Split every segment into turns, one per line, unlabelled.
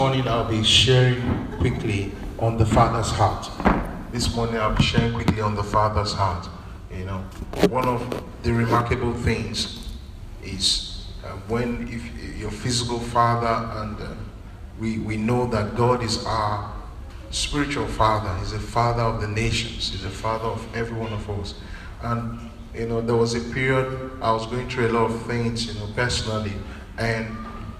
Morning I'll be sharing quickly on the Father's heart. This morning I'll be sharing quickly on the Father's heart. You know, one of the remarkable things is when if your physical father, and we know that God is our spiritual father. He's a father of the nations. He's a father of every one of us. And you know, there was a period I was going through a lot of things, you know, personally, and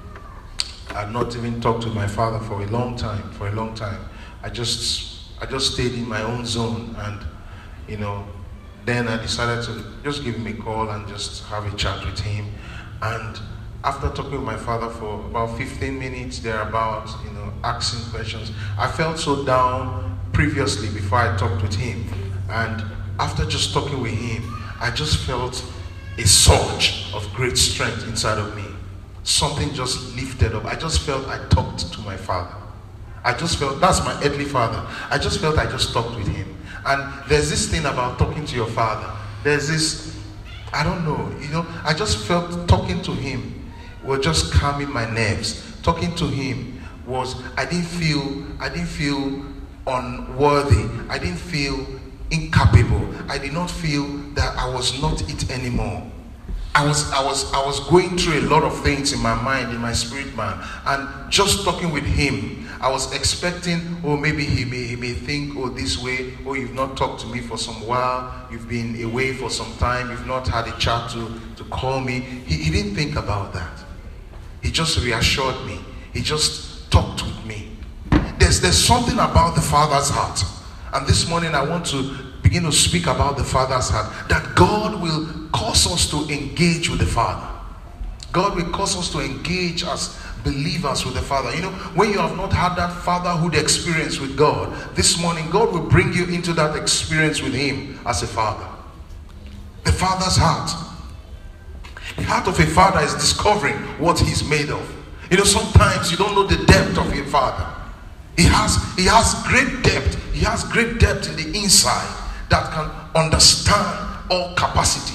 I'd not even talked to my father for a long time. I just stayed in my own zone, and you know, then I decided to just give him a call and just have a chat with him. And after talking with my father for about 15 minutes thereabouts, you know, asking questions, I felt so down previously before I talked with him. And after just talking with him, I just felt a surge of great strength inside of me. Something just lifted up. I just felt I talked to my father. I just felt, that's my earthly father. I just felt I just talked with him. And there's this thing about talking to your father. There's this, I don't know, you know, I just felt talking to him was just calming my nerves. Talking to him was, I didn't feel unworthy. I didn't feel incapable. I did not feel that I was not it anymore. I was going through a lot of things in my mind, in my spirit man, and just talking with him, I was expecting, oh, maybe he may think, oh, this way, oh, you've not talked to me for some while, you've been away for some time, you've not had a chat to call me. He didn't think about that. He just reassured me. He just talked with me. There's something about the Father's heart, and this morning I want to begin to speak about the Father's heart, that God will cause us to engage with the Father. God will cause us to engage as believers with the Father. You know, when you have not had that fatherhood experience with God, this morning God will bring you into that experience with Him as a father. The Father's heart. The heart of a father is discovering what He's made of. You know, sometimes you don't know the depth of your father. He has great depth. He has great depth in the inside that can understand all capacities.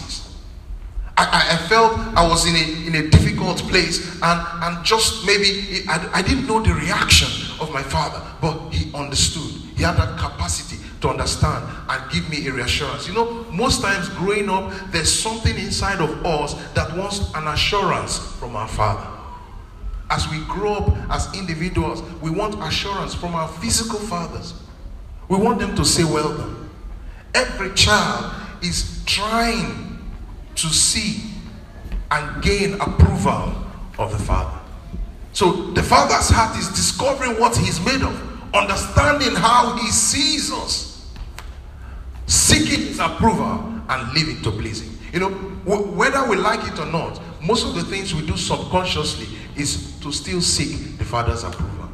I felt I was in a difficult place, and just maybe I didn't know the reaction of my father, but he understood. He had that capacity to understand and give me a reassurance. You know, most times growing up, there's something inside of us that wants an assurance from our father. As we grow up as individuals, we want assurance from our physical fathers. We want them to say, well done. Every child is trying to see and gain approval of the Father. So the Father's heart is discovering what He's made of, understanding how He sees us, seeking His approval and living to please Him. You know, whether we like it or not, most of the things we do subconsciously is to still seek the Father's approval.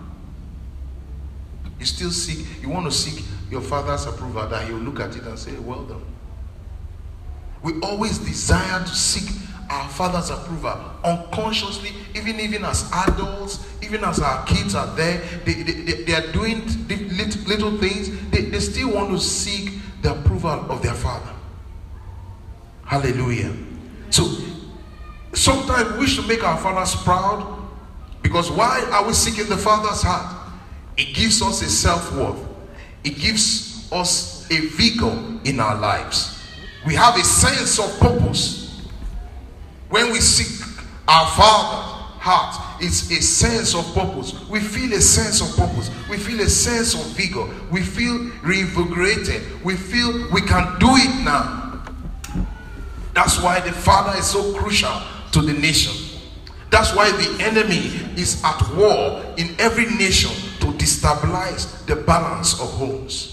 You want to seek your Father's approval, that He'll look at it and say, well done. We always desire to seek our Father's approval unconsciously, even as adults, even as our kids are there, they are doing little things, they still want to seek the approval of their Father. Hallelujah. So sometimes we should make our fathers proud, because why are we seeking the Father's heart? It gives us a self-worth. It gives us a vigor in our lives. We have a sense of purpose. When we seek our Father's heart, it's a sense of purpose. We feel a sense of purpose. We feel a sense of vigor. We feel reinvigorated. We feel we can do it now. That's why the Father is so crucial to the nation. That's why the enemy is at war in every nation to destabilize the balance of homes.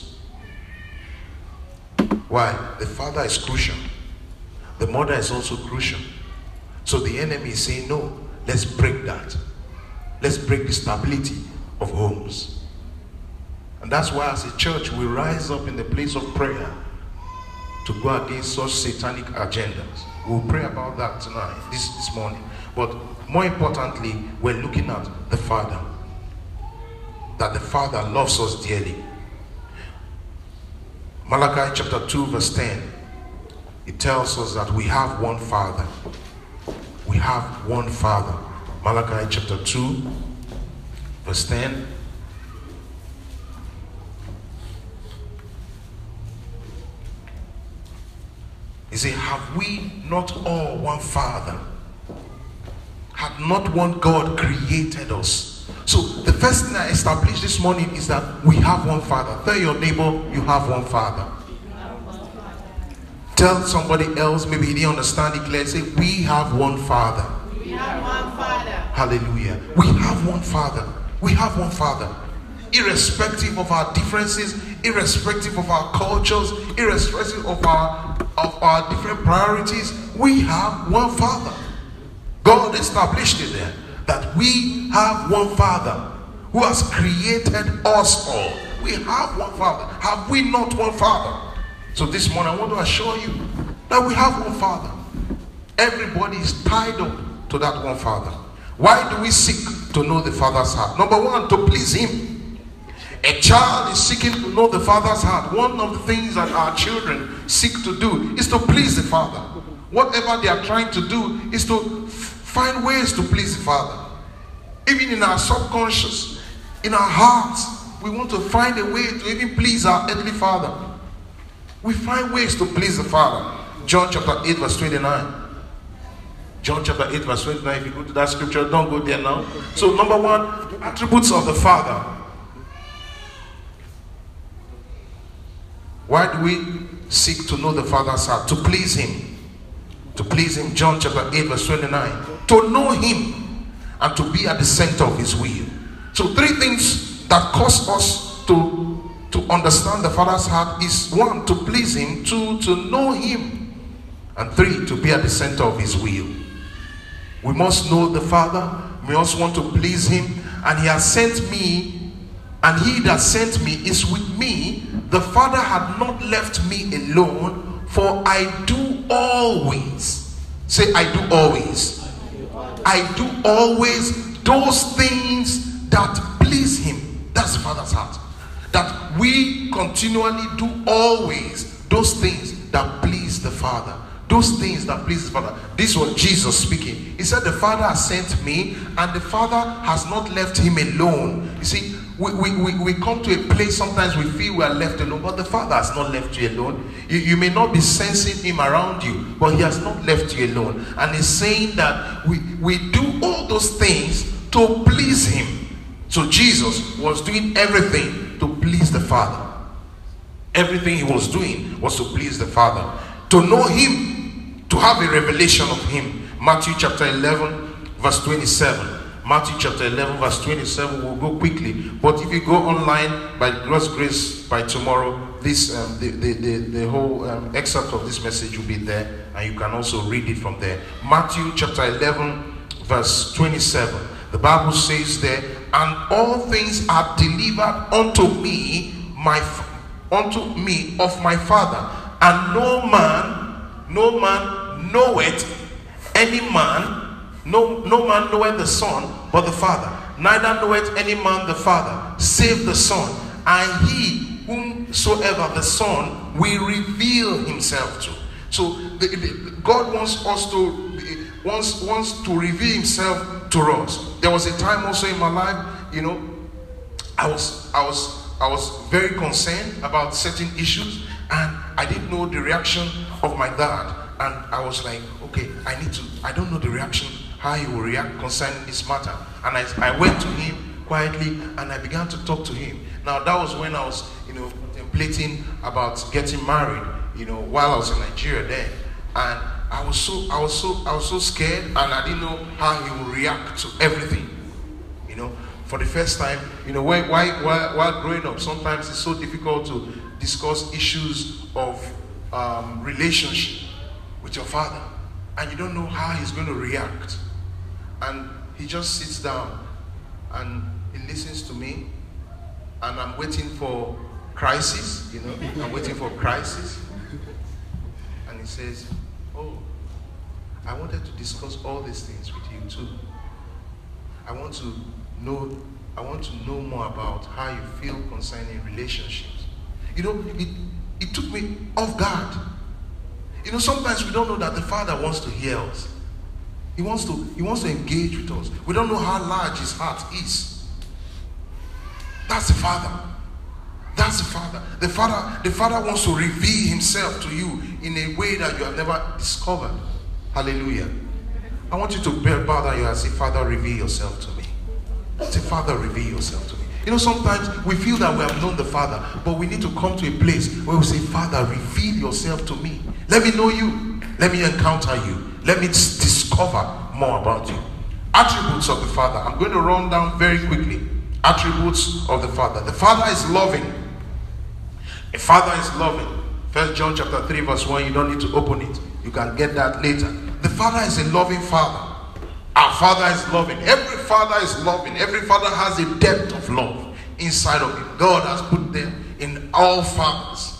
Why? The father is crucial. The mother is also crucial. So the enemy is saying, no, let's break that. Let's break the stability of homes. And that's why as a church we rise up in the place of prayer to go against such satanic agendas. We'll pray about that tonight, this morning. But more importantly, we're looking at the Father. That the Father loves us dearly. Malachi chapter 2 verse 10, it tells us that we have one Father. We have one Father. Malachi chapter 2 Verse 10. He said, have we not all one Father? Had not one God created us? So the first thing I established this morning is that we have one Father. Tell your neighbor, you have one Father. Tell somebody else, maybe he didn't understand it clearly. Say, we have one Father.
We have one Father.
Hallelujah. We have one Father. We have one Father. Irrespective of our differences, irrespective of our cultures, irrespective of our different priorities, we have one Father. God established it there that we have one Father who has created us all. We have one Father. Have we not one Father? So this morning I want to assure you that we have one Father. Everybody is tied up to that one Father. Why do we seek to know the Father's heart? Number one, to please Him. A child is seeking to know the Father's heart. One of the things that our children seek to do is to please the Father. Whatever they are trying to do is to find ways to please the Father. Even in our subconscious, in our hearts, we want to find a way to even please our earthly Father. We find ways to please the Father. John chapter 8 verse 29. John chapter 8 verse 29. If you go to that scripture, don't go there now. So number one, attributes of the Father. Why do we seek to know the Father's heart? To please Him. To please Him. John chapter 8 verse 29. To know Him and to be at the center of His will. So three things that cause us to understand the Father's heart is one, to please Him, two, to know Him, and three, to be at the center of His will. We must know the Father. We also want to please Him, and He has sent me, and He that sent me is with me. The Father had not left me alone, for I do always. Say, I do always. I do always those things that please Him. That's the Father's heart. That we continually do always those things that please the Father. Those things that please the Father. This was Jesus speaking. He said, the Father has sent me, and the Father has not left Him alone. You see, we come to a place sometimes we feel we are left alone, but the Father has not left you alone. You may not be sensing Him around you, but He has not left you alone. And He's saying that we do all those things to please Him. So Jesus was doing everything to please the Father. Everything He was doing was to please the Father. To know Him, to have a revelation of Him. Matthew chapter 11 verse 27. Matthew chapter 11 verse 27. We'll go quickly, but if you go online, by God's grace, by tomorrow, this the whole excerpt of this message will be there, and you can also read it from there. Matthew chapter 11 verse 27. The Bible says there, and all things are delivered unto me of my Father, and no man knoweth any man, no man knoweth the Son but the Father, neither knoweth any man the Father save the Son, and he whomsoever the Son will reveal Himself to. So God wants us to wants to reveal Himself to us. There was a time also in my life, I was very concerned about certain issues, and I didn't know the reaction of my dad. And I was like, okay, I don't know the reaction, how he will react concerning this matter. And I went to him quietly, and I began to talk to him. Now that was when I was, contemplating about getting married, while I was in Nigeria then. And I was so scared, and I didn't know how he would react to everything. For the first time, while growing up, sometimes it's so difficult to discuss issues of relationship with your father, and you don't know how he's going to react. And he just sits down and he listens to me, and I'm waiting for crisis. I'm waiting for crisis, and he says, "Oh, I wanted to discuss all these things with you too. I want to know more about how you feel concerning relationships." It took me off guard. Sometimes we don't know that the Father wants to hear us. He wants to engage with us. We don't know how large His heart is. That's the Father. That's the Father. The Father wants to reveal himself to you in a way that you have never discovered. Hallelujah. I want you to bow down your head and say, Father, reveal yourself to me. Say, Father, reveal yourself to me. You know, sometimes we feel that we have known the Father, but we need to come to a place where we say, Father, reveal yourself to me. Let me know you. Let me encounter you. Let me discover more about you. Attributes of the Father. I'm going to run down very quickly. Attributes of the Father. The Father is loving. The Father is loving. 1 John chapter 3 verse 1. You don't need to open it. You can get that later. The Father is a loving Father. Our Father is loving. Every Father is loving. Every Father has a depth of love inside of him. God has put them in all fathers.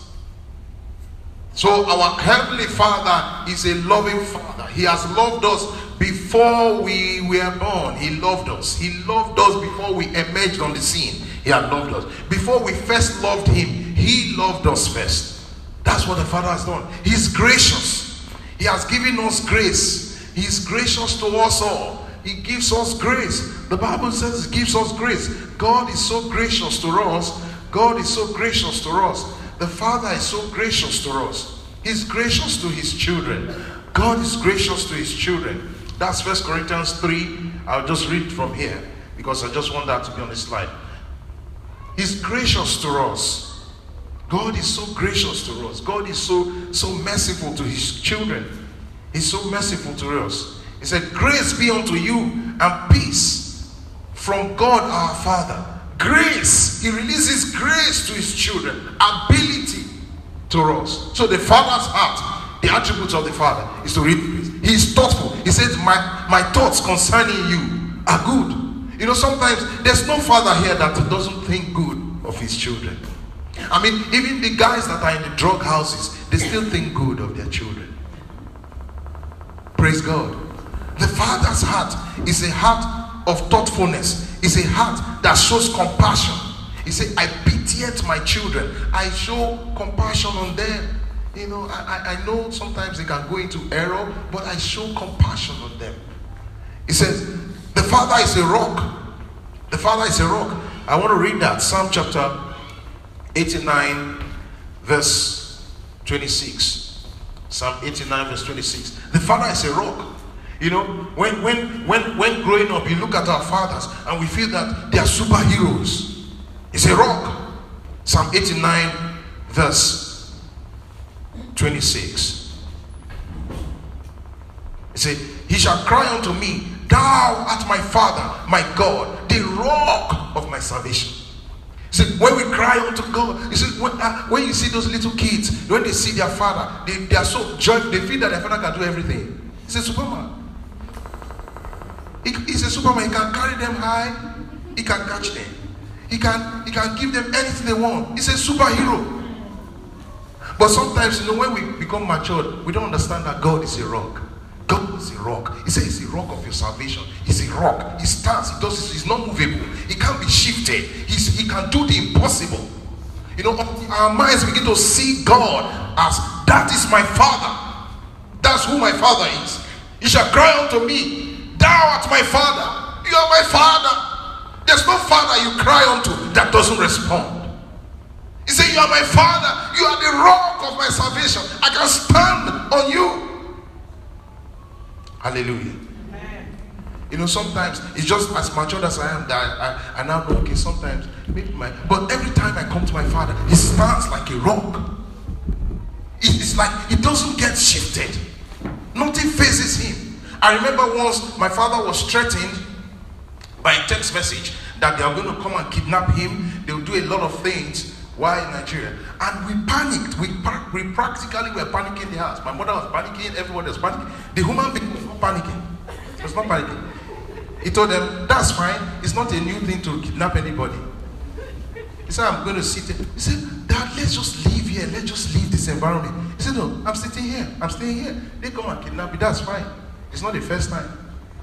So our Heavenly Father is a loving Father. He has loved us before we were born. He loved us. He loved us before we emerged on the scene. He had loved us. Before we first loved him, he loved us first. That's what the Father has done. He's gracious. He has given us grace. He's gracious to us all. He gives us grace. The Bible says he gives us grace. God is so gracious to us. God is so gracious to us. The Father is so gracious to us. He's gracious to his children. God is gracious to his children. That's 1 Corinthians 3. I'll just read from here because I just want that to be on the slide. He's gracious to us. God is so gracious to us. God is so merciful to his children. He's so merciful to us. He said, grace be unto you and peace from God our Father. Grace. He releases grace to his children. Ability to us. So the Father's heart, the attributes of the Father is to read grace. He is thoughtful. He says, my thoughts concerning you are good. You know, sometimes there's no father here that doesn't think good of his children. I mean, even the guys that are in the drug houses, they still think good of their children. Praise God. The Father's heart is a heart of thoughtfulness. It's a heart that shows compassion. He said, I pitied my children. I show compassion on them. You know, I know sometimes they can go into error, but I show compassion on them. He says, the Father is a rock. The Father is a rock. I want to read that. Psalm chapter 89 verse 26. Psalm 89 verse 26. The Father is a rock. You know, when growing up, you look at our fathers and we feel that they are superheroes. It's a rock. Psalm 89 verse 26. He said, he shall cry unto me, thou art my Father, my God, the rock of my salvation. He said, when we cry unto God, he said, when you see those little kids, when they see their father, they are so joyful, they feel that their father can do everything. He's a Superman. He's a Superman. He can carry them high. He can catch them. He can give them anything they want. He's a superhero. But sometimes, you know, when we become matured, we don't understand that God is a rock. God is a rock. He says he's the rock of your salvation. He's a rock. He stands. He does. He's not movable. He can't be shifted. He can do the impossible. You know, our minds begin to see God as that is my Father. That's who my Father is. He shall cry unto me, thou art my Father. You are my Father. There's no Father you cry unto that doesn't respond. He said, you are my Father. You are the rock of my salvation. I can stand on you. Hallelujah. Amen. You know, sometimes it's just as matured as I am that I now know, okay, sometimes maybe but every time I come to my Father, he stands like a rock. It's like he doesn't get shifted. Nothing phases him. I remember once my father was threatened by a text message that they are going to come and kidnap him. They'll do a lot of things while in Nigeria. And we panicked. We practically were panicking in the house. My mother was panicking. Everybody was panicking. The human being was not panicking. He was not panicking. He told them, that's fine. It's not a new thing to kidnap anybody. He said, I'm going to sit here. He said, Dad, let's just leave here. Let's just leave this environment. He said, no, I'm sitting here. I'm staying here. They come and kidnap me. That's fine. It's not the first time.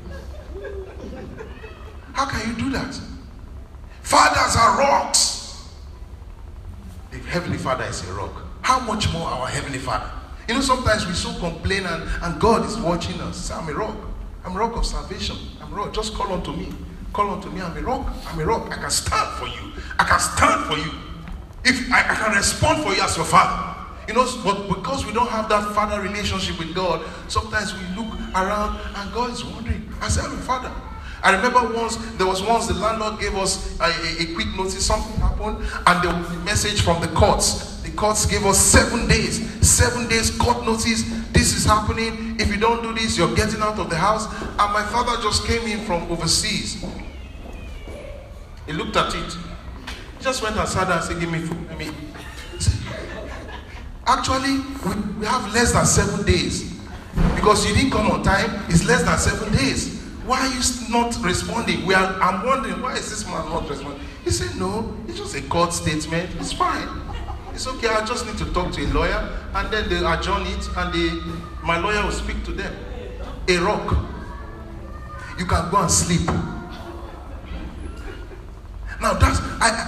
How can you do that? Fathers are rocks. The Heavenly Father is a rock. How much more our Heavenly Father? You know, sometimes we so complain and God is watching us. Say, I'm a rock. I'm a rock of salvation. I'm a rock. Just call unto me. Call unto me, I'm a rock. I'm a rock. I can stand for you. I can stand for you. If I can respond for you as your father. You know, but because we don't have that father relationship with God, sometimes we look around and God is wondering, I said, I'm a father. I remember there was once the landlord gave us a quick notice, something happened, and there was a message from the courts. The courts gave us 7 days. 7 days court notice. This is happening. If you don't do this, you're getting out of the house. And my father just came in from overseas. He looked at it. He just went outside and said, give me food. Actually, we have less than 7 days. Because you didn't come on time, it's less than 7 days. Why are you not responding? I'm wondering, why is this man not responding? He said, no, it's just a court statement. It's fine. It's okay, I just need to talk to a lawyer. And then they adjourn it, and my lawyer will speak to them. A rock. You can go and sleep. Now that's,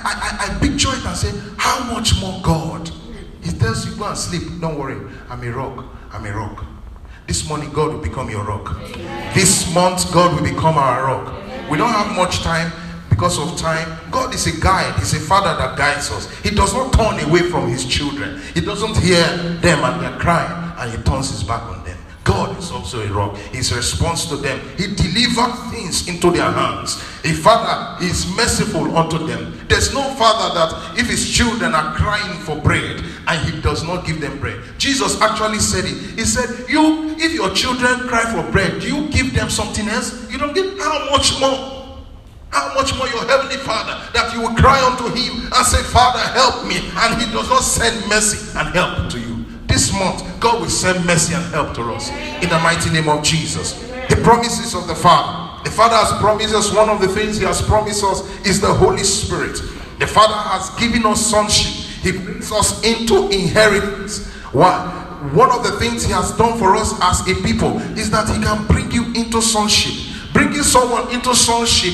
I picture it and say, how much more God? He tells you, go and sleep. Don't worry, I'm a rock. I'm a rock. This morning, God will become your rock. Amen. This month, God will become our rock. Amen. We don't have much time because of time. God is a guide. He's a father that guides us. He does not turn away from his children. He doesn't hear them and they're crying and he turns his back on them. God is also a rock. His response to them, he delivers things into their hands. A father is merciful unto them. There's no father that if his children are crying for bread and he does not give them bread. Jesus actually said it. He said, if your children cry for bread, do you give them something else? You don't give. How much more? How much more your heavenly Father, that you will cry unto him and say, Father, help me, and he does not send mercy and help to you. This month, God will send mercy and help to us in the mighty name of Jesus. The promises of the Father. The Father has promised us, one of the things he has promised us is the Holy Spirit. The Father has given us sonship. He brings us into inheritance. Why? One of the things he has done for us as a people is that he can bring you into sonship. Bringing someone into sonship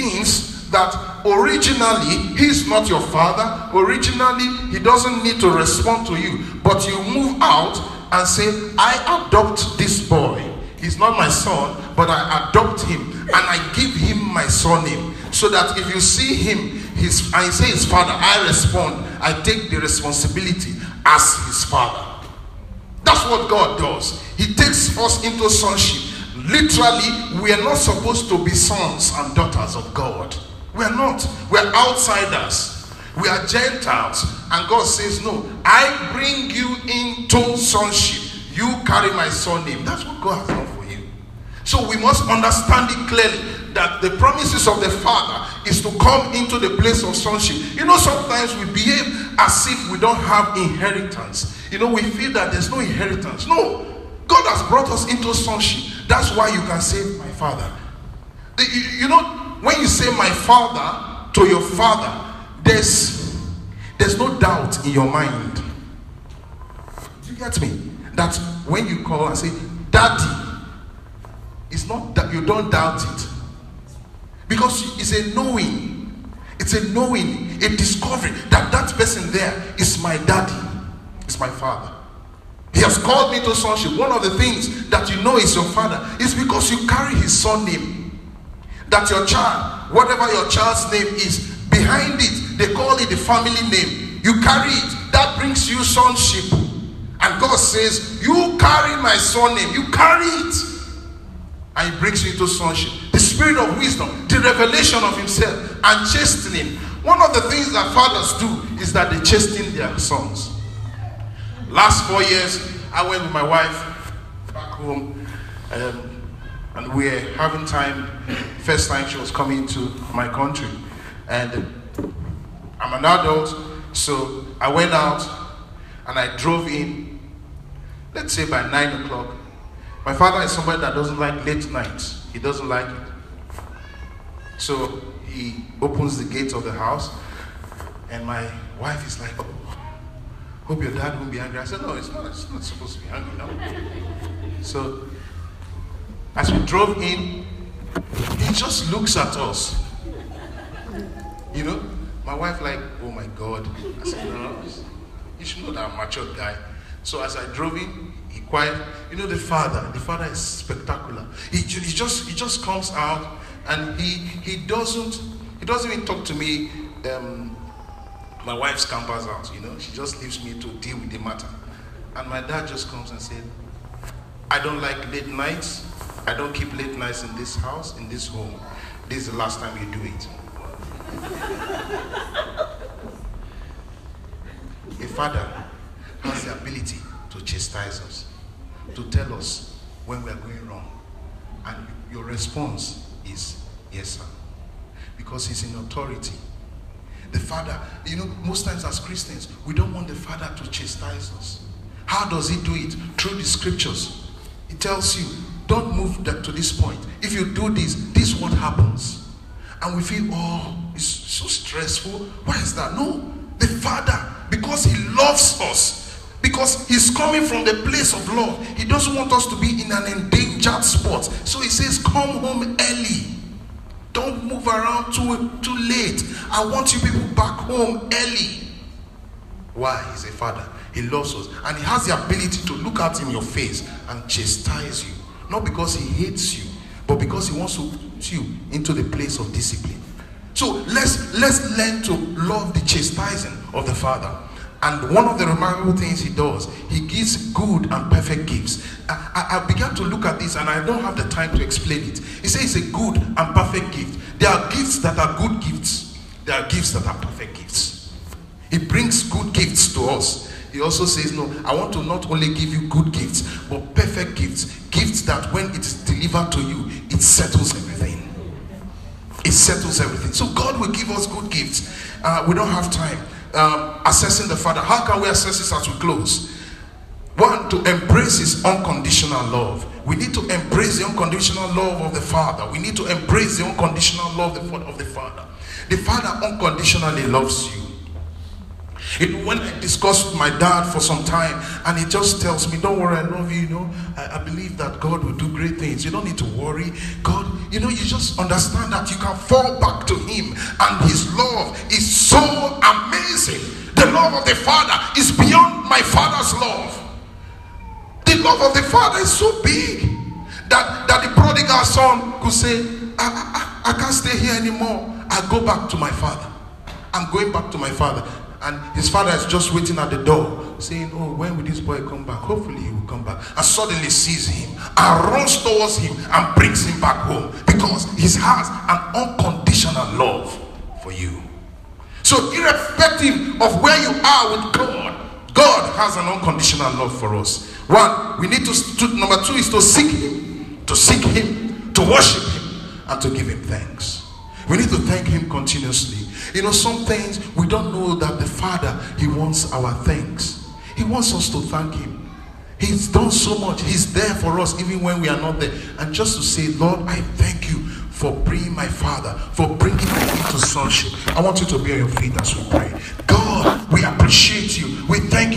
means that originally he's not your father. Originally he doesn't need to respond to you, but you move out and say, I adopt this boy. He's not my son, but I adopt him and I give him my surname, so that if you see him and he say his father, I respond. I take the responsibility as his father. That's what God does. He takes us into sonship. Literally, we are not supposed to be sons and daughters of God. We are not. We are outsiders. We are Gentiles. And God says, no, I bring you into sonship. You carry my surname. That's what God has done for you. So we must understand it clearly, that the promises of the Father is to come into the place of sonship. You know, sometimes we behave as if we don't have inheritance. You know, we feel that there's no inheritance. No. God has brought us into sonship. That's why you can say, my father. You know, when you say my father to your father, there's no doubt in your mind. Do you get me? That when you call and say, daddy, it's not that you don't doubt it. Because it's a knowing. It's a knowing, a discovery that that person there is my daddy. It's my father. He has called me to sonship. One of the things that you know is your father is because you carry his surname. That your child, whatever your child's name is, behind it, they call it the family name. You carry it. That brings you sonship. And God says, you carry my surname. You carry it. And it brings you into sonship. The spirit of wisdom, the revelation of himself, and chastening. One of the things that fathers do is that they chasten their sons. Last 4 years, I went with my wife back home, and we were having time. First time she was coming to my country, and I'm an adult, so I went out and I drove in. Let's say by 9 o'clock. My father is somebody that doesn't like late nights. He doesn't like it. So he opens the gate of the house, and my wife is like, hope your dad won't be angry. I said, no, it's not supposed to be angry, no. So, as we drove in, he just looks at us. You know, my wife like, oh my God. I said, no, you should know that I'm a mature guy. So as I drove in, he quiet. You know, the father is spectacular. He just comes out And he doesn't even talk to me. My wife scampers out, she just leaves me to deal with the matter. And my dad just comes and said, I don't like late nights. I don't keep late nights in this house, in this home. This is the last time you do it. A father has the ability to chastise us, to tell us when we are going wrong. And your response is, yes, sir. Because he's in authority. The father, most times as Christians, we don't want the father to chastise us. How does he do it? Through the scriptures. He tells you, don't move that to this point. If you do this, this is what happens. And we feel, oh, it's so stressful. Why is that? No, the father, because he loves us, because he's coming from the place of love, he doesn't want us to be in an endangered spot. So he says, come home early. Don't move around too late. I want you people back home early. Why? He's a father. He loves us. And he has the ability to look at in your face and chastise you. Not because he hates you, but because he wants to put you into the place of discipline. So let's learn to love the chastising of the father. And one of the remarkable things he does, he gives good and perfect gifts. I began to look at this, and I don't have the time to explain it. He says it's a good and perfect gift. There are gifts that are good gifts. There are gifts that are perfect gifts. He brings good gifts to us. He also says, no, I want to not only give you good gifts, but perfect gifts. Gifts that when it is delivered to you, it settles everything. It settles everything. So God will give us good gifts. We don't have time. Assessing the father. How can we assess this as we close? One, to embrace his unconditional love. We need to embrace the unconditional love of the father. We need to embrace the unconditional love of the father. The father unconditionally loves you. When I discussed with my dad for some time, and he just tells me, don't worry, I love you, I believe that God will do great things. You don't need to worry. God, you just understand that you can fall back to him, and his love is so amazing. The love of the father is beyond my father's love. The love of the father is so big that the prodigal son could say, I can't stay here anymore. I go back to my father. I'm going back to my father. And his father is just waiting at the door, saying, oh, when will this boy come back? Hopefully he will come back. And suddenly sees him and runs towards him and brings him back home, because he has an unconditional love for you. So irrespective of where you are with God, God has an unconditional love for us. One, we need to number two is to seek him, to worship him, and to give him thanks. We need to thank him continuously. Some things we don't know that the Father, he wants our thanks. He wants us to thank him. He's done so much. He's there for us even when we are not there. And just to say, Lord, I thank you for bringing my father, for bringing me into sonship. I want you to be on your feet as we pray. God, we appreciate you. We thank you